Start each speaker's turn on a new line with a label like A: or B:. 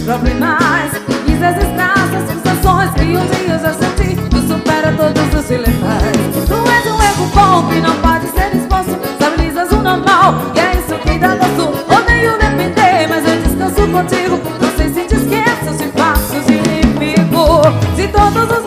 A: problemas, risas escassas, sensações que um dia já senti. Tu supera todos os dilemas. Tu és um erro bom que não pode ser exposto. Estabilizas o normal e é isso que dá gosto. Odeio depender, mas eu descanso contigo. Não sei se te esqueço, se faço de inimigo. Se todos os